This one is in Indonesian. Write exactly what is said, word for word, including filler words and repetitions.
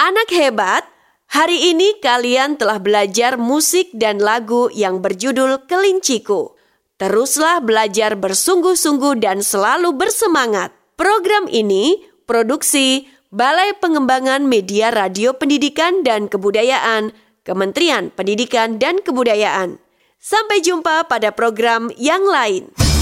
Anak hebat, hari ini kalian telah belajar musik dan lagu yang berjudul Kelinciku. Teruslah belajar bersungguh-sungguh dan selalu bersemangat. Program ini produksi Balai Pengembangan Media Radio Pendidikan dan Kebudayaan, Kementerian Pendidikan dan Kebudayaan. Sampai jumpa pada program yang lain.